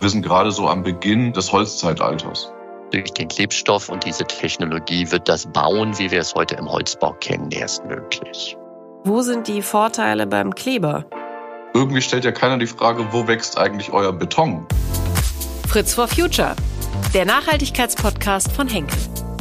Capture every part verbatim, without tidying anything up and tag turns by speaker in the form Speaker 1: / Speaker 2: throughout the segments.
Speaker 1: Wir sind gerade so am Beginn des Holzzeitalters.
Speaker 2: Durch den Klebstoff und diese Technologie wird das Bauen, wie wir es heute im Holzbau kennen, erst möglich.
Speaker 3: Wo sind die Vorteile beim Kleber?
Speaker 1: Irgendwie stellt ja keiner die Frage, wo wächst eigentlich euer Beton?
Speaker 3: Fritz for Future, der Nachhaltigkeitspodcast von Henkel.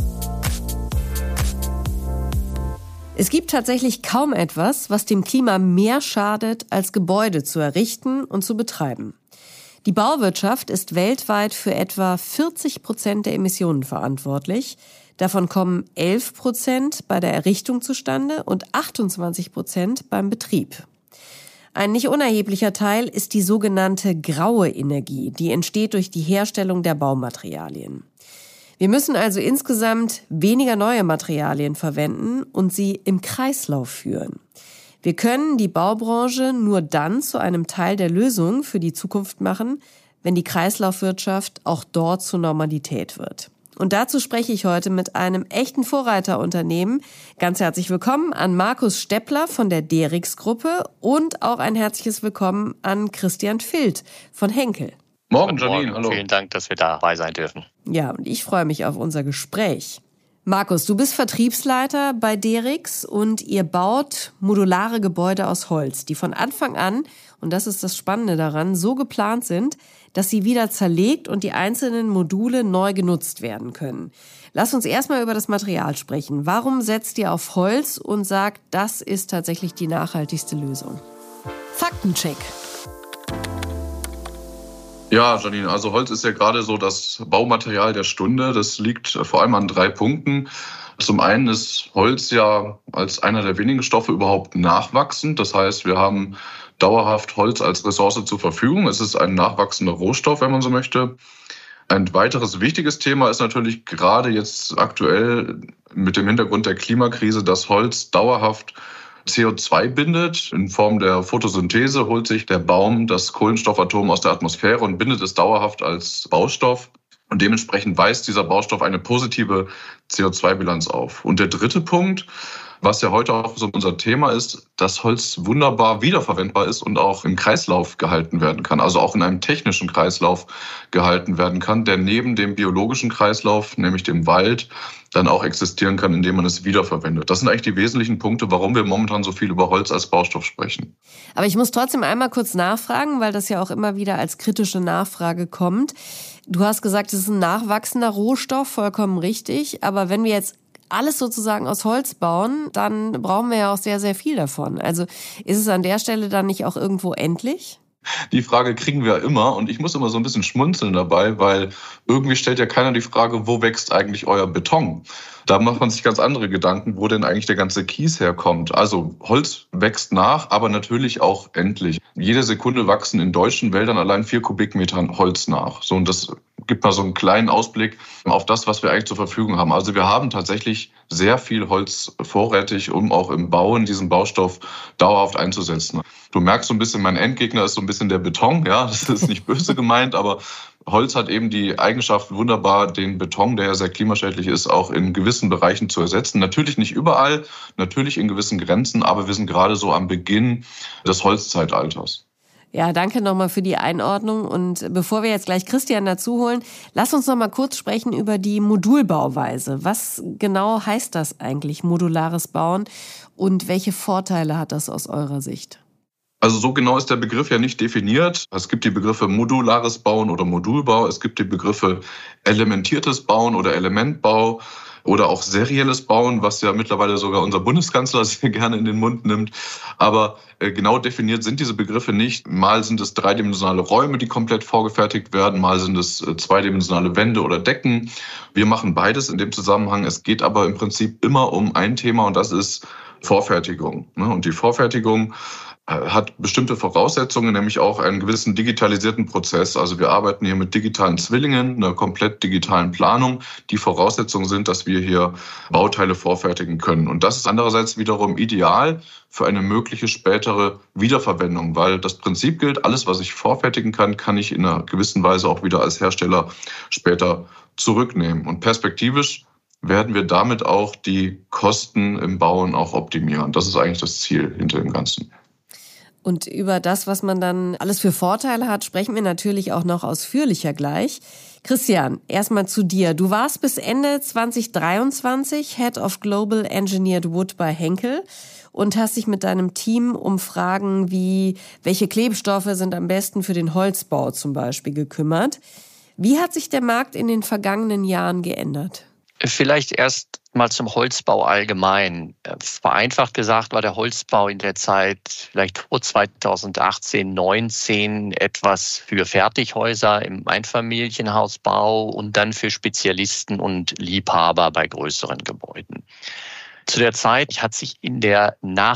Speaker 3: Es gibt tatsächlich kaum etwas, was dem Klima mehr schadet, als Gebäude zu errichten und zu betreiben. Die Bauwirtschaft ist weltweit für etwa vierzig Prozent der Emissionen verantwortlich. Davon kommen elf Prozent bei der Errichtung zustande und achtundzwanzig Prozent beim Betrieb. Ein nicht unerheblicher Teil ist die sogenannte graue Energie, die entsteht durch die Herstellung der Baumaterialien. Wir müssen also insgesamt weniger neue Materialien verwenden und sie im Kreislauf führen. Wir können die Baubranche nur dann zu einem Teil der Lösung für die Zukunft machen, wenn die Kreislaufwirtschaft auch dort zur Normalität wird. Und dazu spreche ich heute mit einem echten Vorreiterunternehmen. Ganz herzlich willkommen an Markus Steppler von der D-R-I-X-Gruppe und auch ein herzliches Willkommen an Christian Vild von Henkel.
Speaker 1: Morgen, Janine, hallo.
Speaker 2: Vielen Dank, dass wir dabei sein dürfen.
Speaker 3: Ja, und ich freue mich auf unser Gespräch. Markus, du bist Vertriebsleiter bei D R I X und ihr baut modulare Gebäude aus Holz, die von Anfang an, und das ist das Spannende daran, so geplant sind, dass sie wieder zerlegt und die einzelnen Module neu genutzt werden können. Lass uns erstmal über das Material sprechen. Warum setzt ihr auf Holz und sagt, das ist tatsächlich die nachhaltigste Lösung? Faktencheck.
Speaker 1: Ja, Janine, also Holz ist ja gerade so das Baumaterial der Stunde. Das liegt vor allem an drei Punkten. Zum einen ist Holz ja als einer der wenigen Stoffe überhaupt nachwachsend. Das heißt, wir haben dauerhaft Holz als Ressource zur Verfügung. Es ist ein nachwachsender Rohstoff, wenn man so möchte. Ein weiteres wichtiges Thema ist natürlich gerade jetzt aktuell mit dem Hintergrund der Klimakrise, dass Holz dauerhaft C O zwei bindet. In Form der Photosynthese holt sich der Baum das Kohlenstoffatom aus der Atmosphäre und bindet es dauerhaft als Baustoff. Und dementsprechend weist dieser Baustoff eine positive C O zwei Bilanz auf. Und der dritte Punkt, was ja heute auch so unser Thema ist, dass Holz wunderbar wiederverwendbar ist und auch im Kreislauf gehalten werden kann, also auch in einem technischen Kreislauf gehalten werden kann, der neben dem biologischen Kreislauf, nämlich dem Wald, dann auch existieren kann, indem man es wiederverwendet. Das sind eigentlich die wesentlichen Punkte, warum wir momentan so viel über Holz als Baustoff sprechen.
Speaker 3: Aber ich muss trotzdem einmal kurz nachfragen, weil das ja auch immer wieder als kritische Nachfrage kommt. Du hast gesagt, es ist ein nachwachsender Rohstoff, vollkommen richtig. Aber wenn wir jetzt alles sozusagen aus Holz bauen, dann brauchen wir ja auch sehr, sehr viel davon. Also ist es an der Stelle dann nicht auch irgendwo endlich?
Speaker 1: Die Frage kriegen wir immer und ich muss immer so ein bisschen schmunzeln dabei, weil irgendwie stellt ja keiner die Frage, wo wächst eigentlich euer Beton? Da macht man sich ganz andere Gedanken, wo denn eigentlich der ganze Kies herkommt. Also Holz wächst nach, aber natürlich auch endlich. Jede Sekunde wachsen in deutschen Wäldern allein vier Kubikmetern Holz nach. So, und das gibt mal so einen kleinen Ausblick auf das, was wir eigentlich zur Verfügung haben. Also wir haben tatsächlich sehr viel Holz vorrätig, um auch im Bauen diesen Baustoff dauerhaft einzusetzen. Du merkst so ein bisschen, mein Endgegner ist so ein bisschen der Beton. Ja, das ist nicht böse gemeint, aber Holz hat eben die Eigenschaft, wunderbar den Beton, der ja sehr klimaschädlich ist, auch in gewissen Bereichen zu ersetzen. Natürlich nicht überall, natürlich in gewissen Grenzen, aber wir sind gerade so am Beginn des Holzzeitalters.
Speaker 3: Ja, danke nochmal für die Einordnung. Und bevor wir jetzt gleich Christian dazu holen, lass uns noch mal kurz sprechen über die Modulbauweise. Was genau heißt das eigentlich, modulares Bauen? Und welche Vorteile hat das aus eurer Sicht?
Speaker 1: Also so genau ist der Begriff ja nicht definiert. Es gibt die Begriffe modulares Bauen oder Modulbau. Es gibt die Begriffe elementiertes Bauen oder Elementbau oder auch serielles Bauen, was ja mittlerweile sogar unser Bundeskanzler sehr gerne in den Mund nimmt. Aber genau definiert sind diese Begriffe nicht. Mal sind es dreidimensionale Räume, die komplett vorgefertigt werden. Mal sind es zweidimensionale Wände oder Decken. Wir machen beides in dem Zusammenhang. Es geht aber im Prinzip immer um ein Thema und das ist Vorfertigung. Und die Vorfertigung hat bestimmte Voraussetzungen, nämlich auch einen gewissen digitalisierten Prozess. Also wir arbeiten hier mit digitalen Zwillingen, einer komplett digitalen Planung. Die Voraussetzungen sind, dass wir hier Bauteile vorfertigen können. Und das ist andererseits wiederum ideal für eine mögliche spätere Wiederverwendung, weil das Prinzip gilt, alles, was ich vorfertigen kann, kann ich in einer gewissen Weise auch wieder als Hersteller später zurücknehmen. Und perspektivisch werden wir damit auch die Kosten im Bauen auch optimieren. Das ist eigentlich das Ziel hinter dem Ganzen.
Speaker 3: Und über das, was man dann alles für Vorteile hat, sprechen wir natürlich auch noch ausführlicher gleich. Christian, erstmal zu dir. Du warst bis Ende zwanzig dreiundzwanzig Head of Global Engineered Wood bei Henkel und hast dich mit deinem Team um Fragen wie, welche Klebstoffe sind am besten für den Holzbau zum Beispiel gekümmert. Wie hat sich der Markt in den vergangenen Jahren geändert?
Speaker 2: Vielleicht erst mal zum Holzbau allgemein. Vereinfacht gesagt war der Holzbau in der Zeit vielleicht vor zweitausendachtzehn, neunzehn etwas für Fertighäuser im Einfamilienhausbau und dann für Spezialisten und Liebhaber bei größeren Gebäuden. Zu der Zeit hat sich in der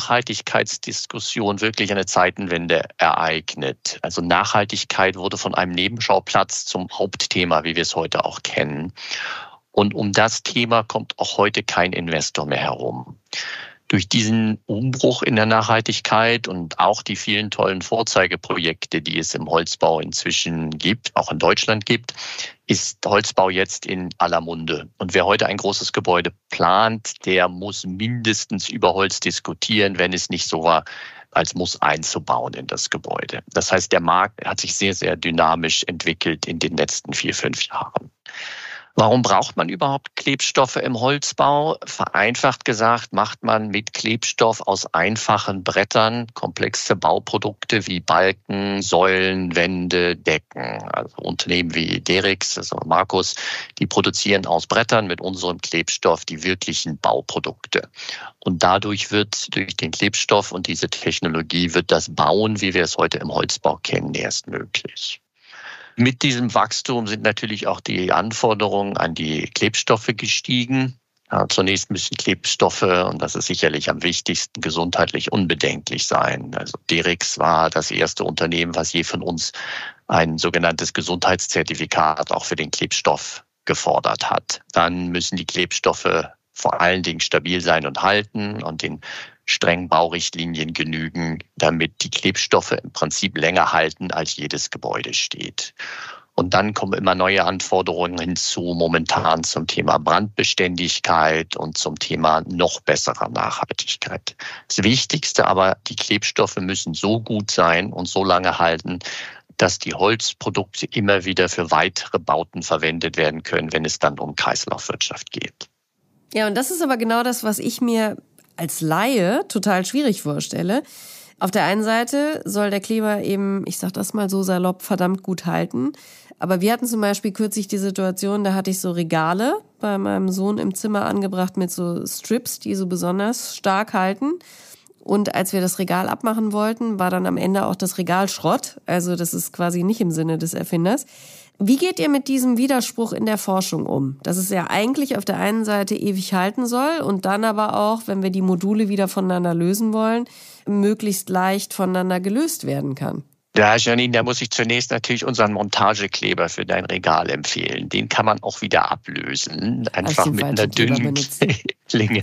Speaker 2: Nachhaltigkeitsdiskussion wirklich eine Zeitenwende ereignet. Also Nachhaltigkeit wurde von einem Nebenschauplatz zum Hauptthema, wie wir es heute auch kennen. Und um das Thema kommt auch heute kein Investor mehr herum. Durch diesen Umbruch in der Nachhaltigkeit und auch die vielen tollen Vorzeigeprojekte, die es im Holzbau inzwischen gibt, auch in Deutschland gibt, ist Holzbau jetzt in aller Munde. Und wer heute ein großes Gebäude plant, der muss mindestens über Holz diskutieren, wenn es nicht so war, als muss einzubauen in das Gebäude. Das heißt, der Markt hat sich sehr, sehr dynamisch entwickelt in den letzten vier, fünf Jahren. Warum braucht man überhaupt Klebstoffe im Holzbau? Vereinfacht gesagt, macht man mit Klebstoff aus einfachen Brettern komplexe Bauprodukte wie Balken, Säulen, Wände, Decken. Also Unternehmen wie Derix, also Markus, die produzieren aus Brettern mit unserem Klebstoff die wirklichen Bauprodukte. Und dadurch wird, durch den Klebstoff und diese Technologie, wird das Bauen, wie wir es heute im Holzbau kennen, erst möglich. Mit diesem Wachstum sind natürlich auch die Anforderungen an die Klebstoffe gestiegen. Ja, zunächst müssen Klebstoffe, und das ist sicherlich am wichtigsten, gesundheitlich unbedenklich sein. Also Derix war das erste Unternehmen, was je von uns ein sogenanntes Gesundheitszertifikat auch für den Klebstoff gefordert hat. Dann müssen die Klebstoffe vor allen Dingen stabil sein und halten und den strengen Baurichtlinien genügen, damit die Klebstoffe im Prinzip länger halten, als jedes Gebäude steht. Und dann kommen immer neue Anforderungen hinzu, momentan zum Thema Brandbeständigkeit und zum Thema noch besserer Nachhaltigkeit. Das Wichtigste aber, die Klebstoffe müssen so gut sein und so lange halten, dass die Holzprodukte immer wieder für weitere Bauten verwendet werden können, wenn es dann um Kreislaufwirtschaft geht.
Speaker 3: Ja, und das ist aber genau das, was ich mir als Laie total schwierig vorstelle. Auf der einen Seite soll der Kleber eben, ich sag das mal so salopp, verdammt gut halten. Aber wir hatten zum Beispiel kürzlich die Situation, da hatte ich so Regale bei meinem Sohn im Zimmer angebracht mit so Strips, die so besonders stark halten. Und als wir das Regal abmachen wollten, war dann am Ende auch das Regal Schrott. Also das ist quasi nicht im Sinne des Erfinders. Wie geht ihr mit diesem Widerspruch in der Forschung um? Dass es ja eigentlich auf der einen Seite ewig halten soll und dann aber auch, wenn wir die Module wieder voneinander lösen wollen, möglichst leicht voneinander gelöst werden kann.
Speaker 2: Ja, Janine, da muss ich zunächst natürlich unseren Montagekleber für dein Regal empfehlen. Den kann man auch wieder ablösen, einfach mit einer dünnen Klinge.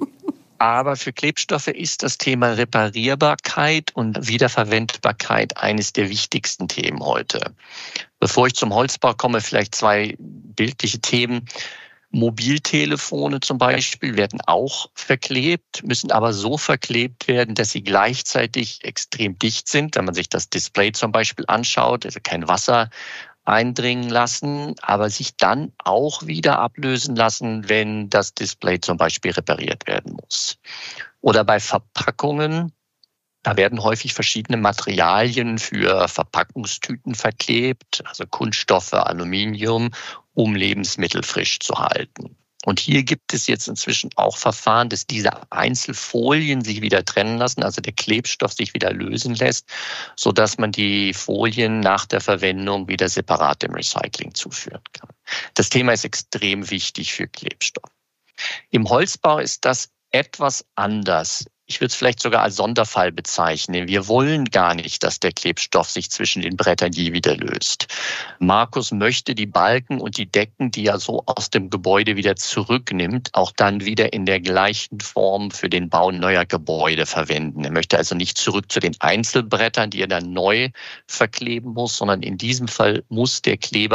Speaker 2: Aber für Klebstoffe ist das Thema Reparierbarkeit und Wiederverwendbarkeit eines der wichtigsten Themen heute. Bevor ich zum Holzbau komme, vielleicht zwei bildliche Themen. Mobiltelefone zum Beispiel werden auch verklebt, müssen aber so verklebt werden, dass sie gleichzeitig extrem dicht sind. Wenn man sich das Display zum Beispiel anschaut, also kein Wasser eindringen lassen, aber sich dann auch wieder ablösen lassen, wenn das Display zum Beispiel repariert werden muss. Oder bei Verpackungen, da werden häufig verschiedene Materialien für Verpackungstüten verklebt, also Kunststoffe, Aluminium, um Lebensmittel frisch zu halten. Und hier gibt es jetzt inzwischen auch Verfahren, dass diese Einzelfolien sich wieder trennen lassen, also der Klebstoff sich wieder lösen lässt, sodass man die Folien nach der Verwendung wieder separat dem Recycling zuführen kann. Das Thema ist extrem wichtig für Klebstoff. Im Holzbau ist das etwas anders. Ich würde es vielleicht sogar als Sonderfall bezeichnen. Wir wollen gar nicht, dass der Klebstoff sich zwischen den Brettern je wieder löst. Markus möchte die Balken und die Decken, die er so aus dem Gebäude wieder zurücknimmt, auch dann wieder in der gleichen Form für den Bau neuer Gebäude verwenden. Er möchte also nicht zurück zu den Einzelbrettern, die er dann neu verkleben muss, sondern in diesem Fall muss der Kleber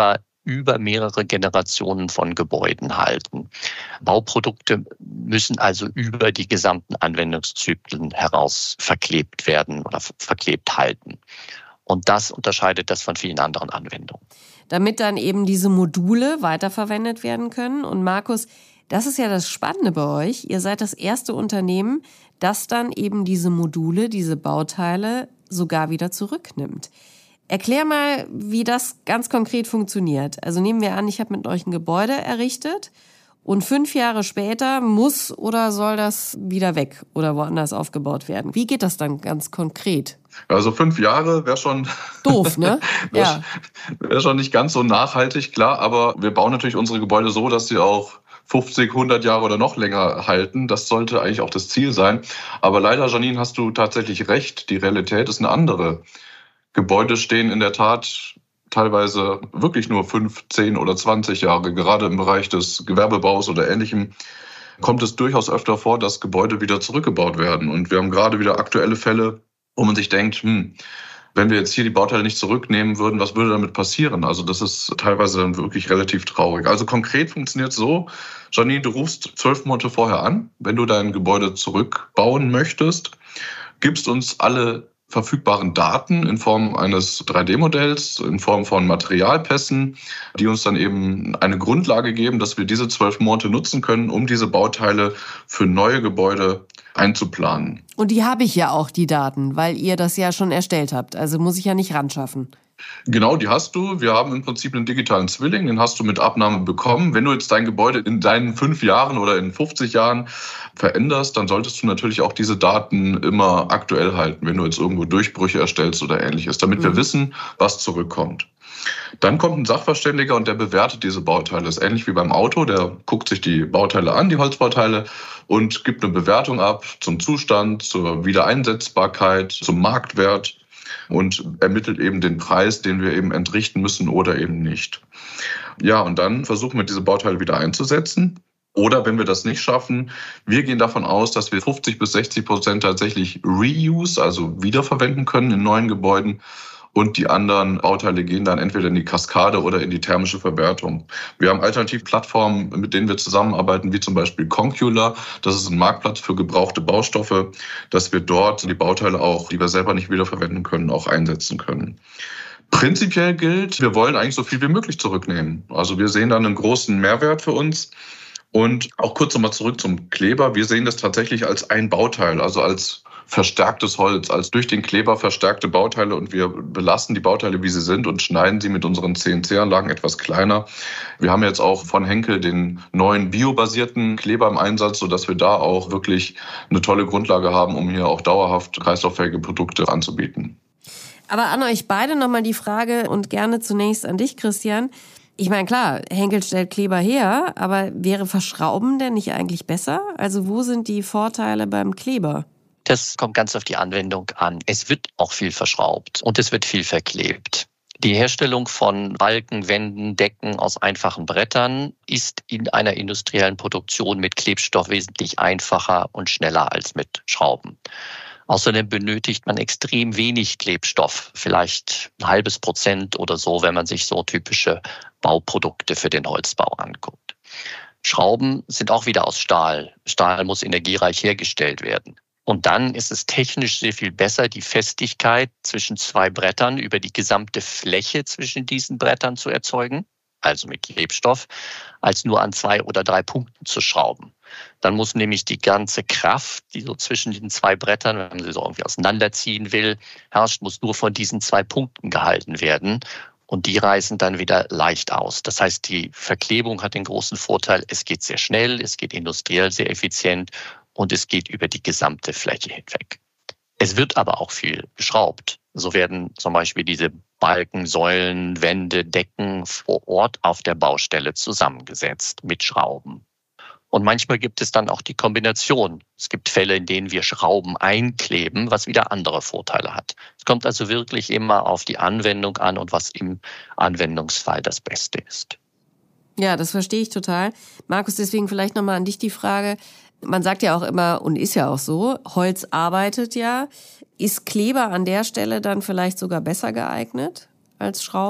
Speaker 2: über mehrere Generationen von Gebäuden halten. Bauprodukte müssen also über die gesamten Anwendungszyklen heraus verklebt werden oder verklebt halten. Und das unterscheidet das von vielen anderen Anwendungen.
Speaker 3: Damit dann eben diese Module weiterverwendet werden können. Und Markus, das ist ja das Spannende bei euch. Ihr seid das erste Unternehmen, das dann eben diese Module, diese Bauteile sogar wieder zurücknimmt. Erklär mal, wie das ganz konkret funktioniert. Also nehmen wir an, ich habe mit euch ein Gebäude errichtet und fünf Jahre später muss oder soll das wieder weg oder woanders aufgebaut werden. Wie geht das dann ganz konkret?
Speaker 1: Also fünf Jahre wäre schon
Speaker 3: doof, ne?
Speaker 1: Ja. Wäre schon nicht ganz so nachhaltig, klar. Aber wir bauen natürlich unsere Gebäude so, dass sie auch fünfzig, hundert Jahre oder noch länger halten. Das sollte eigentlich auch das Ziel sein. Aber leider, Janine, hast du tatsächlich recht. Die Realität ist eine andere. Gebäude stehen in der Tat teilweise wirklich nur fünf, zehn oder zwanzig Jahre. Gerade im Bereich des Gewerbebaus oder Ähnlichem kommt es durchaus öfter vor, dass Gebäude wieder zurückgebaut werden. Und wir haben gerade wieder aktuelle Fälle, wo man sich denkt, hm, wenn wir jetzt hier die Bauteile nicht zurücknehmen würden, was würde damit passieren? Also das ist teilweise dann wirklich relativ traurig. Also konkret funktioniert es so, Janine, du rufst zwölf Monate vorher an, wenn du dein Gebäude zurückbauen möchtest, gibst uns alle verfügbaren Daten in Form eines drei D Modells, in Form von Materialpässen, die uns dann eben eine Grundlage geben, dass wir diese zwölf Monate nutzen können, um diese Bauteile für neue Gebäude einzuplanen.
Speaker 3: Und die habe ich ja auch, die Daten, weil ihr das ja schon erstellt habt. Also muss ich ja nicht ran schaffen.
Speaker 1: Genau, die hast du. Wir haben im Prinzip einen digitalen Zwilling, den hast du mit Abnahme bekommen. Wenn du jetzt dein Gebäude in deinen fünf Jahren oder in fünfzig Jahren veränderst, dann solltest du natürlich auch diese Daten immer aktuell halten, wenn du jetzt irgendwo Durchbrüche erstellst oder Ähnliches, damit mhm. wir wissen, was zurückkommt. Dann kommt ein Sachverständiger und der bewertet diese Bauteile. Das ist ähnlich wie beim Auto. Der guckt sich die Bauteile an, die Holzbauteile, und gibt eine Bewertung ab zum Zustand, zur Wiedereinsetzbarkeit, zum Marktwert und ermittelt eben den Preis, den wir eben entrichten müssen oder eben nicht. Ja, und dann versuchen wir, diese Bauteile wieder einzusetzen. Oder wenn wir das nicht schaffen, wir gehen davon aus, dass wir fünfzig bis sechzig Prozent tatsächlich Reuse, also wiederverwenden können in neuen Gebäuden. Und die anderen Bauteile gehen dann entweder in die Kaskade oder in die thermische Verwertung. Wir haben Alternativplattformen, mit denen wir zusammenarbeiten, wie zum Beispiel Concula. Das ist ein Marktplatz für gebrauchte Baustoffe, dass wir dort die Bauteile auch, die wir selber nicht wiederverwenden können, auch einsetzen können. Prinzipiell gilt, wir wollen eigentlich so viel wie möglich zurücknehmen. Also wir sehen dann einen großen Mehrwert für uns. Und auch kurz nochmal zurück zum Kleber. Wir sehen das tatsächlich als ein Bauteil, also als verstärktes Holz, als durch den Kleber verstärkte Bauteile, und wir belassen die Bauteile, wie sie sind, und schneiden sie mit unseren C N C-Anlagen etwas kleiner. Wir haben jetzt auch von Henkel den neuen biobasierten Kleber im Einsatz, sodass wir da auch wirklich eine tolle Grundlage haben, um hier auch dauerhaft kreislauffähige Produkte anzubieten.
Speaker 3: Aber an euch beide nochmal die Frage und gerne zunächst an dich, Christian. Ich meine, klar, Henkel stellt Kleber her, aber wäre Verschrauben denn nicht eigentlich besser? Also wo sind die Vorteile beim Kleber?
Speaker 2: Das kommt ganz auf die Anwendung an. Es wird auch viel verschraubt und es wird viel verklebt. Die Herstellung von Balken, Wänden, Decken aus einfachen Brettern ist in einer industriellen Produktion mit Klebstoff wesentlich einfacher und schneller als mit Schrauben. Außerdem benötigt man extrem wenig Klebstoff, vielleicht ein halbes Prozent oder so, wenn man sich so typische Bauprodukte für den Holzbau anguckt. Schrauben sind auch wieder aus Stahl. Stahl muss energiereich hergestellt werden. Und dann ist es technisch sehr viel besser, die Festigkeit zwischen zwei Brettern über die gesamte Fläche zwischen diesen Brettern zu erzeugen, also mit Klebstoff, als nur an zwei oder drei Punkten zu schrauben. Dann muss nämlich die ganze Kraft, die so zwischen den zwei Brettern, wenn man sie so irgendwie auseinanderziehen will, herrscht, muss nur von diesen zwei Punkten gehalten werden. Und die reißen dann wieder leicht aus. Das heißt, die Verklebung hat den großen Vorteil, es geht sehr schnell, es geht industriell sehr effizient und es geht über die gesamte Fläche hinweg. Es wird aber auch viel geschraubt. So werden zum Beispiel diese Balken, Säulen, Wände, Decken vor Ort auf der Baustelle zusammengesetzt mit Schrauben. Und manchmal gibt es dann auch die Kombination. Es gibt Fälle, in denen wir Schrauben einkleben, was wieder andere Vorteile hat. Es kommt also wirklich immer auf die Anwendung an und was im Anwendungsfall das Beste ist.
Speaker 3: Ja, das verstehe ich total. Markus, deswegen vielleicht nochmal an dich die Frage. Man sagt ja auch immer, und ist ja auch so, Holz arbeitet ja. Ist Kleber an der Stelle dann vielleicht sogar besser geeignet als Schrauben?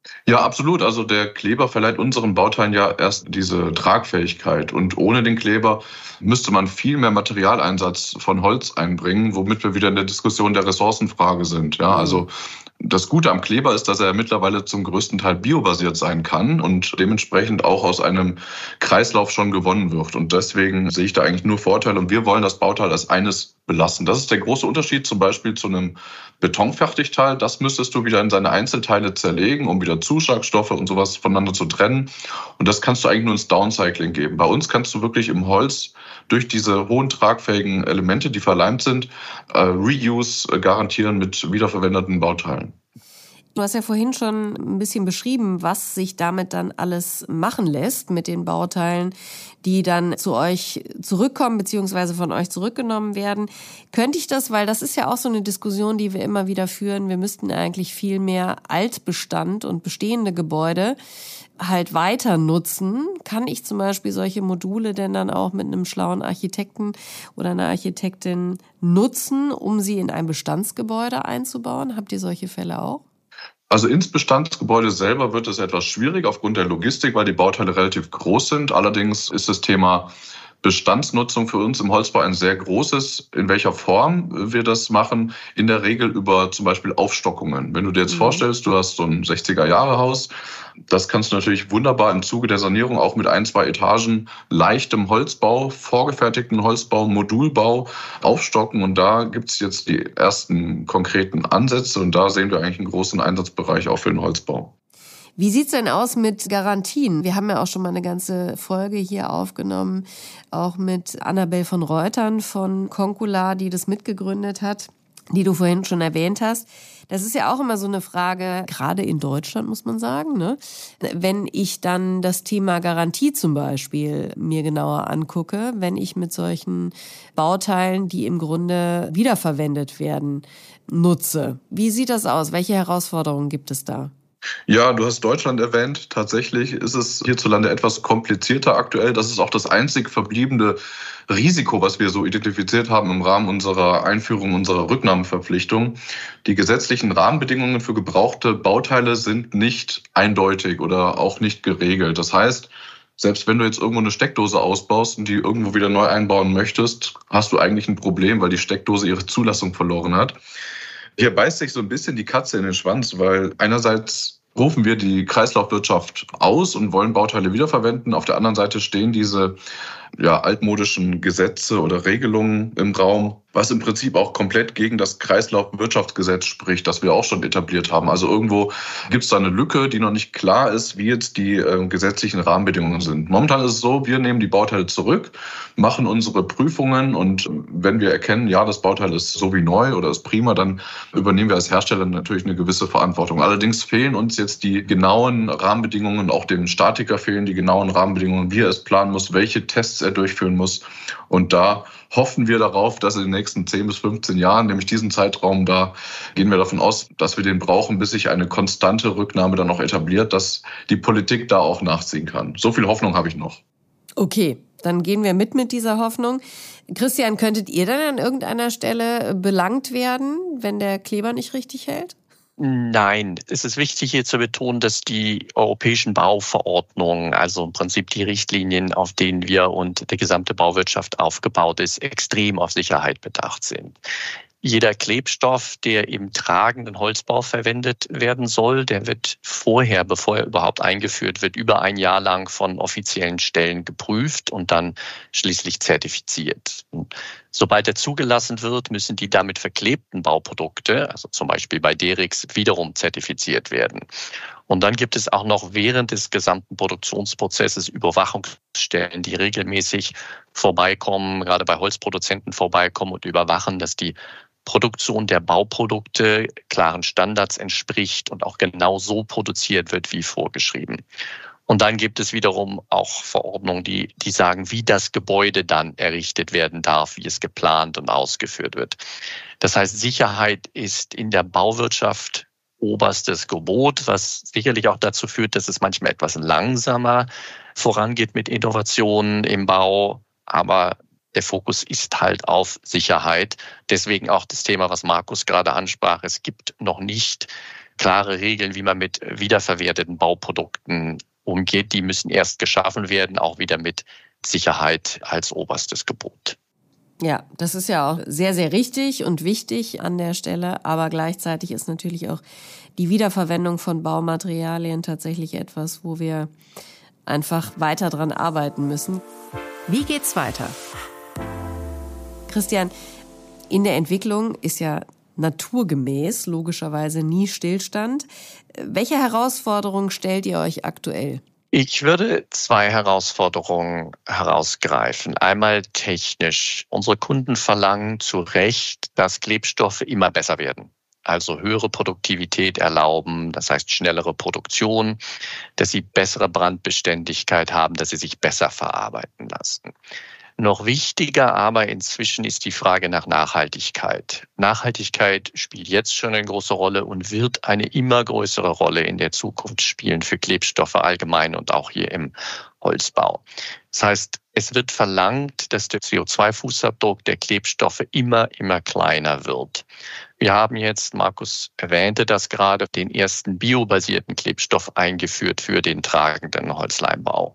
Speaker 1: Ja, absolut. Also der Kleber verleiht unseren Bauteilen ja erst diese Tragfähigkeit. Und ohne den Kleber müsste man viel mehr Materialeinsatz von Holz einbringen, womit wir wieder in der Diskussion der Ressourcenfrage sind. Ja, also das Gute am Kleber ist, dass er mittlerweile zum größten Teil biobasiert sein kann und dementsprechend auch aus einem Kreislauf schon gewonnen wird. Und deswegen sehe ich da eigentlich nur Vorteile. Und wir wollen das Bauteil als eines belassen. Das ist der große Unterschied zum Beispiel zu einem Betonfertigteil. Das müsstest du wieder in seine Einzelteile zerlegen, um wieder Zuschlagstoffe und sowas voneinander zu trennen. Und das kannst du eigentlich nur ins Downcycling geben. Bei uns kannst du wirklich im Holz durch diese hohen tragfähigen Elemente, die verleimt sind, äh, Reuse garantieren mit wiederverwendeten Bauteilen.
Speaker 3: Du hast ja vorhin schon ein bisschen beschrieben, was sich damit dann alles machen lässt mit den Bauteilen, die dann zu euch zurückkommen bzw. von euch zurückgenommen werden. Könnte ich das, weil das ist ja auch so eine Diskussion, die wir immer wieder führen, wir müssten eigentlich viel mehr Altbestand und bestehende Gebäude halt weiter nutzen. Kann ich zum Beispiel solche Module denn dann auch mit einem schlauen Architekten oder einer Architektin nutzen, um sie in ein Bestandsgebäude einzubauen? Habt ihr solche Fälle auch?
Speaker 1: Also ins Bestandsgebäude selber wird es etwas schwierig aufgrund der Logistik, weil die Bauteile relativ groß sind. Allerdings ist das Thema Bestandsnutzung für uns im Holzbau ein sehr großes. In welcher Form wir das machen? In der Regel über zum Beispiel Aufstockungen. Wenn du dir jetzt mhm. vorstellst, du hast so ein sechziger-Jahre-Haus, das kannst du natürlich wunderbar im Zuge der Sanierung auch mit ein, zwei Etagen leichtem Holzbau, vorgefertigten Holzbau, Modulbau aufstocken. Und da gibt es jetzt die ersten konkreten Ansätze und da sehen wir eigentlich einen großen Einsatzbereich auch für den Holzbau.
Speaker 3: Wie sieht's denn aus mit Garantien? Wir haben ja auch schon mal eine ganze Folge hier aufgenommen, auch mit Annabel von Reutern von Concula, die das mitgegründet hat, die du vorhin schon erwähnt hast. Das ist ja auch immer so eine Frage, gerade in Deutschland muss man sagen, ne? Wenn ich dann das Thema Garantie zum Beispiel mir genauer angucke, wenn ich mit solchen Bauteilen, die im Grunde wiederverwendet werden, nutze. Wie sieht das aus? Welche Herausforderungen gibt es da?
Speaker 1: Ja, du hast Deutschland erwähnt. Tatsächlich ist es hierzulande etwas komplizierter aktuell. Das ist auch das einzig verbliebene Risiko, was wir so identifiziert haben im Rahmen unserer Einführung unserer Rücknahmeverpflichtung. Die gesetzlichen Rahmenbedingungen für gebrauchte Bauteile sind nicht eindeutig oder auch nicht geregelt. Das heißt, selbst wenn du jetzt irgendwo eine Steckdose ausbaust und die irgendwo wieder neu einbauen möchtest, hast du eigentlich ein Problem, weil die Steckdose ihre Zulassung verloren hat. Hier beißt sich so ein bisschen die Katze in den Schwanz, weil einerseits rufen wir die Kreislaufwirtschaft aus und wollen Bauteile wiederverwenden. Auf der anderen Seite stehen diese ja, altmodischen Gesetze oder Regelungen im Raum, was im Prinzip auch komplett gegen das Kreislaufwirtschaftsgesetz spricht, das wir auch schon etabliert haben. Also irgendwo gibt es da eine Lücke, die noch nicht klar ist, wie jetzt die äh, gesetzlichen Rahmenbedingungen sind. Momentan ist es so, wir nehmen die Bauteile zurück, machen unsere Prüfungen und wenn wir erkennen, ja, das Bauteil ist so wie neu oder ist prima, dann übernehmen wir als Hersteller natürlich eine gewisse Verantwortung. Allerdings fehlen uns jetzt die genauen Rahmenbedingungen, auch dem Statiker fehlen die genauen Rahmenbedingungen, wie er es planen muss, welche Tests er durchführen muss. Und da hoffen wir darauf, dass in den nächsten zehn bis fünfzehn Jahren, nämlich diesen Zeitraum, da gehen wir davon aus, dass wir den brauchen, bis sich eine konstante Rücknahme dann noch etabliert, dass die Politik da auch nachziehen kann. So viel Hoffnung habe ich noch.
Speaker 3: Okay, dann gehen wir mit mit dieser Hoffnung. Christian, könntet ihr dann an irgendeiner Stelle belangt werden, wenn der Kleber nicht richtig hält?
Speaker 2: Nein, es ist wichtig hier zu betonen, dass die europäischen Bauverordnungen, also im Prinzip die Richtlinien, auf denen wir und die gesamte Bauwirtschaft aufgebaut ist, extrem auf Sicherheit bedacht sind. Jeder Klebstoff, der im tragenden Holzbau verwendet werden soll, der wird vorher, bevor er überhaupt eingeführt wird, über ein Jahr lang von offiziellen Stellen geprüft und dann schließlich zertifiziert. Sobald er zugelassen wird, müssen die damit verklebten Bauprodukte, also zum Beispiel bei D R I X, wiederum zertifiziert werden. Und dann gibt es auch noch während des gesamten Produktionsprozesses Überwachungsstellen, die regelmäßig vorbeikommen, gerade bei Holzproduzenten vorbeikommen und überwachen, dass die Produktion der Bauprodukte klaren Standards entspricht und auch genau so produziert wird, wie vorgeschrieben. Und dann gibt es wiederum auch Verordnungen, die, die sagen, wie das Gebäude dann errichtet werden darf, wie es geplant und ausgeführt wird. Das heißt, Sicherheit ist in der Bauwirtschaft oberstes Gebot, was sicherlich auch dazu führt, dass es manchmal etwas langsamer vorangeht mit Innovationen im Bau. Aber der Fokus ist halt auf Sicherheit. Deswegen auch das Thema, was Markus gerade ansprach. Es gibt noch nicht klare Regeln, wie man mit wiederverwerteten Bauprodukten umgeht. Die müssen erst geschaffen werden, auch wieder mit Sicherheit als oberstes Gebot.
Speaker 3: Ja, das ist ja auch sehr, sehr richtig und wichtig an der Stelle. Aber gleichzeitig ist natürlich auch die Wiederverwendung von Baumaterialien tatsächlich etwas, wo wir einfach weiter dran arbeiten müssen. Wie geht's weiter? Christian, in der Entwicklung ist ja naturgemäß logischerweise nie Stillstand. Welche Herausforderungen stellt ihr euch aktuell?
Speaker 2: Ich würde zwei Herausforderungen herausgreifen. Einmal technisch. Unsere Kunden verlangen zu Recht, dass Klebstoffe immer besser werden. Also höhere Produktivität erlauben, das heißt schnellere Produktion, dass sie bessere Brandbeständigkeit haben, dass sie sich besser verarbeiten lassen. Noch wichtiger aber inzwischen ist die Frage nach Nachhaltigkeit. Nachhaltigkeit spielt jetzt schon eine große Rolle und wird eine immer größere Rolle in der Zukunft spielen für Klebstoffe allgemein und auch hier im Holzbau. Das heißt, es wird verlangt, dass der C O zwei Fußabdruck der Klebstoffe immer, immer kleiner wird. Wir haben jetzt, Markus erwähnte das gerade, den ersten biobasierten Klebstoff eingeführt für den tragenden Holzleimbau.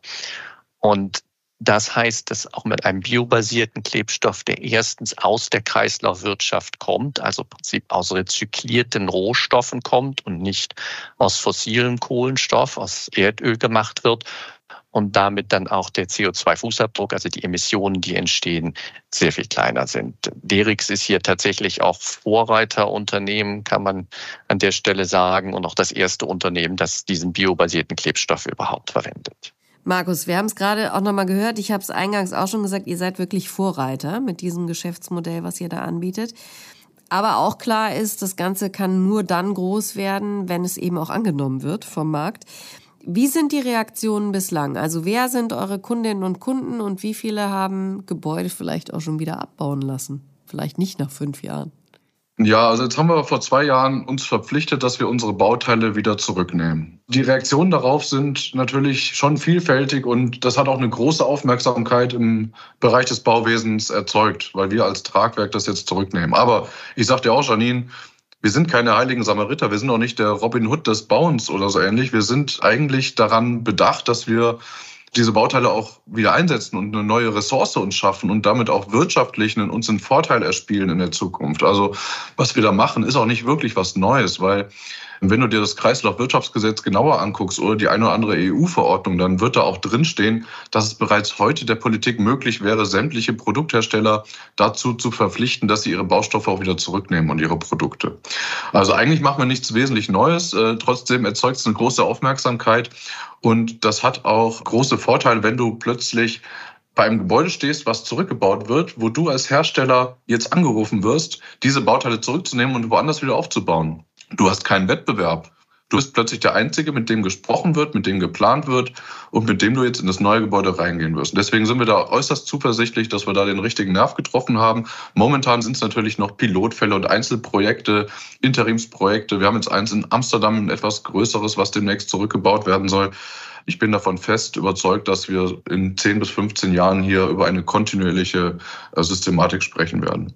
Speaker 2: Und das heißt, dass auch mit einem biobasierten Klebstoff, der erstens aus der Kreislaufwirtschaft kommt, also im Prinzip aus rezyklierten Rohstoffen kommt und nicht aus fossilem Kohlenstoff, aus Erdöl gemacht wird und damit dann auch der C O zwei Fußabdruck, also die Emissionen, die entstehen, sehr viel kleiner sind. Derix ist hier tatsächlich auch Vorreiterunternehmen, kann man an der Stelle sagen, und auch das erste Unternehmen, das diesen biobasierten Klebstoff überhaupt verwendet.
Speaker 3: Markus, wir haben es gerade auch nochmal gehört. Ich habe es eingangs auch schon gesagt, ihr seid wirklich Vorreiter mit diesem Geschäftsmodell, was ihr da anbietet. Aber auch klar ist, das Ganze kann nur dann groß werden, wenn es eben auch angenommen wird vom Markt. Wie sind die Reaktionen bislang? Also wer sind eure Kundinnen und Kunden und wie viele haben Gebäude vielleicht auch schon wieder abbauen lassen? Vielleicht nicht nach fünf Jahren.
Speaker 1: Ja, also jetzt haben wir vor zwei Jahren uns verpflichtet, dass wir unsere Bauteile wieder zurücknehmen. Die Reaktionen darauf sind natürlich schon vielfältig und das hat auch eine große Aufmerksamkeit im Bereich des Bauwesens erzeugt, weil wir als Tragwerk das jetzt zurücknehmen. Aber ich sagte auch, Janine, wir sind keine heiligen Samariter, wir sind auch nicht der Robin Hood des Bauens oder so ähnlich. Wir sind eigentlich daran bedacht, dass wir diese Bauteile auch wieder einsetzen und eine neue Ressource uns schaffen und damit auch wirtschaftlich uns einen Vorteil erspielen in der Zukunft. Also was wir da machen, ist auch nicht wirklich was Neues, weil wenn du dir das Kreislaufwirtschaftsgesetz genauer anguckst oder die eine oder andere E U-Verordnung, dann wird da auch drinstehen, dass es bereits heute der Politik möglich wäre, sämtliche Produkthersteller dazu zu verpflichten, dass sie ihre Baustoffe auch wieder zurücknehmen und ihre Produkte. Also eigentlich machen wir nichts wesentlich Neues, trotzdem erzeugt es eine große Aufmerksamkeit und das hat auch große Vorteile, wenn du plötzlich bei einem Gebäude stehst, was zurückgebaut wird, wo du als Hersteller jetzt angerufen wirst, diese Bauteile zurückzunehmen und woanders wieder aufzubauen. Du hast keinen Wettbewerb. Du bist plötzlich der Einzige, mit dem gesprochen wird, mit dem geplant wird und mit dem du jetzt in das neue Gebäude reingehen wirst. Und deswegen sind wir da äußerst zuversichtlich, dass wir da den richtigen Nerv getroffen haben. Momentan sind es natürlich noch Pilotfälle und Einzelprojekte, Interimsprojekte. Wir haben jetzt eins in Amsterdam, ein etwas größeres, was demnächst zurückgebaut werden soll. Ich bin davon fest überzeugt, dass wir in zehn bis fünfzehn Jahren hier über eine kontinuierliche Systematik sprechen werden.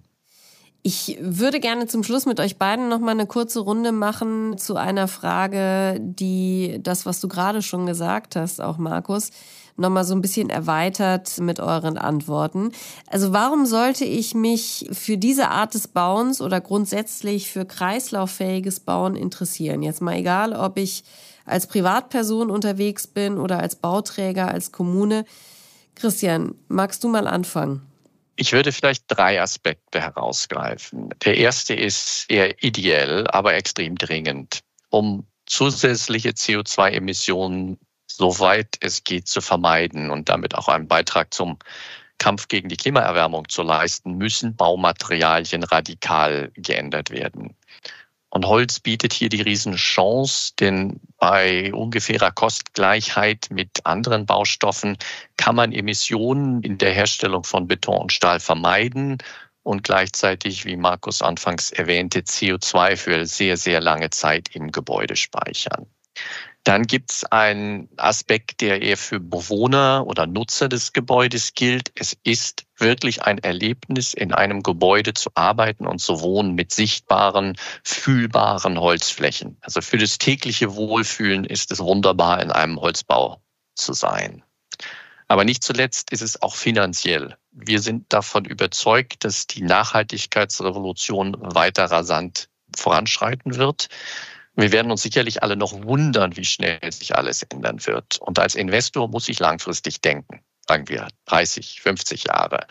Speaker 3: Ich würde gerne zum Schluss mit euch beiden noch mal eine kurze Runde machen zu einer Frage, die das, was du gerade schon gesagt hast, auch Markus, noch mal so ein bisschen erweitert mit euren Antworten. Also warum sollte ich mich für diese Art des Bauens oder grundsätzlich für kreislauffähiges Bauen interessieren? Jetzt mal egal, ob ich als Privatperson unterwegs bin oder als Bauträger, als Kommune. Christian, magst du mal anfangen?
Speaker 2: Ich würde vielleicht drei Aspekte herausgreifen. Der erste ist eher ideell, aber extrem dringend, um zusätzliche C O zwei Emissionen, soweit es geht, zu vermeiden und damit auch einen Beitrag zum Kampf gegen die Klimaerwärmung zu leisten, müssen Baumaterialien radikal geändert werden. Und Holz bietet hier die Riesenchance, denn bei ungefährer Kostgleichheit mit anderen Baustoffen kann man Emissionen in der Herstellung von Beton und Stahl vermeiden und gleichzeitig, wie Markus anfangs erwähnte, C O zwei für sehr, sehr lange Zeit im Gebäude speichern. Dann gibt es einen Aspekt, der eher für Bewohner oder Nutzer des Gebäudes gilt. Es ist wirklich ein Erlebnis, in einem Gebäude zu arbeiten und zu wohnen mit sichtbaren, fühlbaren Holzflächen. Also für das tägliche Wohlfühlen ist es wunderbar, in einem Holzbau zu sein. Aber nicht zuletzt ist es auch finanziell. Wir sind davon überzeugt, dass die Nachhaltigkeitsrevolution weiter rasant voranschreiten wird. Wir werden uns sicherlich alle noch wundern, wie schnell sich alles ändern wird. Und als Investor muss ich langfristig denken, sagen wir dreißig, fünfzig Jahre.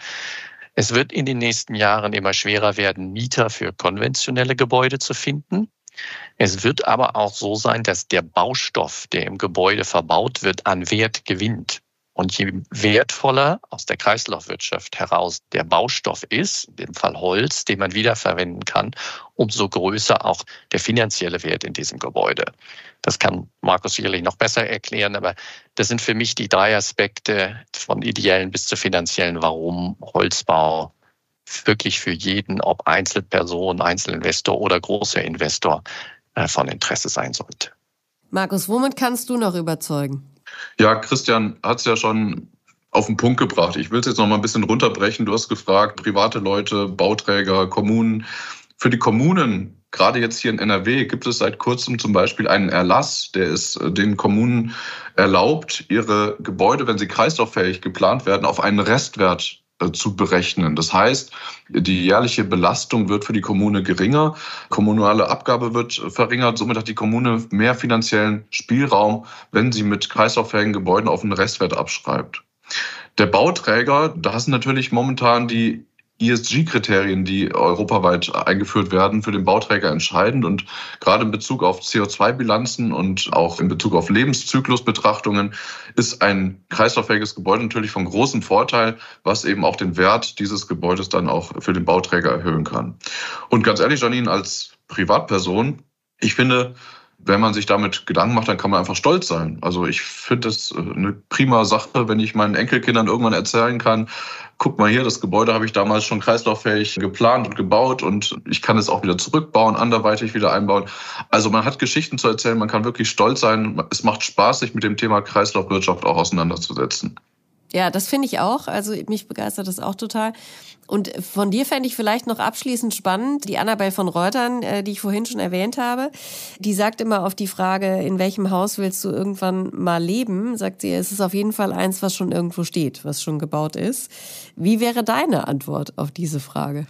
Speaker 2: Es wird in den nächsten Jahren immer schwerer werden, Mieter für konventionelle Gebäude zu finden. Es wird aber auch so sein, dass der Baustoff, der im Gebäude verbaut wird, an Wert gewinnt. Und je wertvoller aus der Kreislaufwirtschaft heraus der Baustoff ist, in dem Fall Holz, den man wiederverwenden kann, umso größer auch der finanzielle Wert in diesem Gebäude. Das kann Markus sicherlich noch besser erklären, aber das sind für mich die drei Aspekte von ideellen bis zu finanziellen, warum Holzbau wirklich für jeden, ob Einzelperson, Einzelinvestor oder großer Investor, von Interesse sein sollte.
Speaker 3: Markus, womit kannst du noch überzeugen?
Speaker 1: Ja, Christian hat es ja schon auf den Punkt gebracht. Ich will es jetzt noch mal ein bisschen runterbrechen. Du hast gefragt, private Leute, Bauträger, Kommunen. Für die Kommunen, gerade jetzt hier in N R W, gibt es seit kurzem zum Beispiel einen Erlass, der es den Kommunen erlaubt, ihre Gebäude, wenn sie kreislauffähig geplant werden, auf einen Restwert zu berechnen. Das heißt, die jährliche Belastung wird für die Kommune geringer, kommunale Abgabe wird verringert, somit hat die Kommune mehr finanziellen Spielraum, wenn sie mit kreislauffähigen Gebäuden auf einen Restwert abschreibt. Der Bauträger, da sind natürlich momentan die E S G-Kriterien, die europaweit eingeführt werden, für den Bauträger entscheidend. Und gerade in Bezug auf C O zwei Bilanzen und auch in Bezug auf Lebenszyklusbetrachtungen ist ein kreislauffähiges Gebäude natürlich von großem Vorteil, was eben auch den Wert dieses Gebäudes dann auch für den Bauträger erhöhen kann. Und ganz ehrlich, Janine, als Privatperson, ich finde, wenn man sich damit Gedanken macht, dann kann man einfach stolz sein. Also ich finde das eine prima Sache, wenn ich meinen Enkelkindern irgendwann erzählen kann, guck mal hier, das Gebäude habe ich damals schon kreislauffähig geplant und gebaut und ich kann es auch wieder zurückbauen, anderweitig wieder einbauen. Also man hat Geschichten zu erzählen, man kann wirklich stolz sein. Es macht Spaß, sich mit dem Thema Kreislaufwirtschaft auch auseinanderzusetzen.
Speaker 3: Ja, das finde ich auch. Also mich begeistert das auch total. Und von dir fände ich vielleicht noch abschließend spannend, die Annabel von Reutern, die ich vorhin schon erwähnt habe, die sagt immer auf die Frage, in welchem Haus willst du irgendwann mal leben, sagt sie, es ist auf jeden Fall eins, was schon irgendwo steht, was schon gebaut ist. Wie wäre deine Antwort auf diese Frage?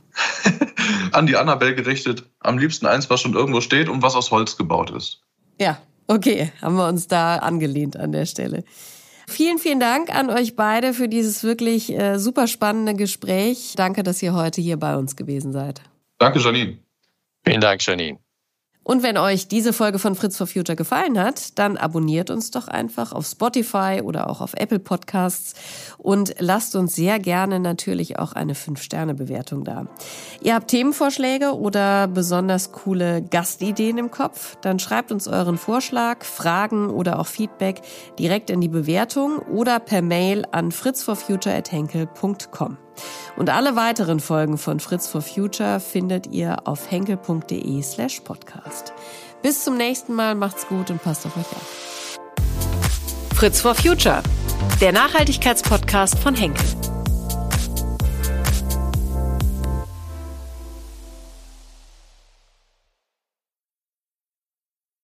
Speaker 1: An die Annabel gerichtet, am liebsten eins, was schon irgendwo steht und was aus Holz gebaut ist.
Speaker 3: Ja, okay, haben wir uns da angelehnt an der Stelle. Vielen, vielen Dank an euch beide für dieses wirklich äh, super spannende Gespräch. Danke, dass ihr heute hier bei uns gewesen seid.
Speaker 1: Danke, Janine.
Speaker 2: Vielen Dank, Janine.
Speaker 3: Und wenn euch diese Folge von Fritz for Future gefallen hat, dann abonniert uns doch einfach auf Spotify oder auch auf Apple Podcasts und lasst uns sehr gerne natürlich auch eine fünf Sterne Bewertung da. Ihr habt Themenvorschläge oder besonders coole Gastideen im Kopf? Dann schreibt uns euren Vorschlag, Fragen oder auch Feedback direkt in die Bewertung oder per Mail an fritz for future at henkel punkt com. Und alle weiteren Folgen von Fritz for Future findet ihr auf henkel.de slash podcast. Bis zum nächsten Mal, macht's gut und passt auf euch auf. Fritz for Future, der Nachhaltigkeitspodcast von Henkel.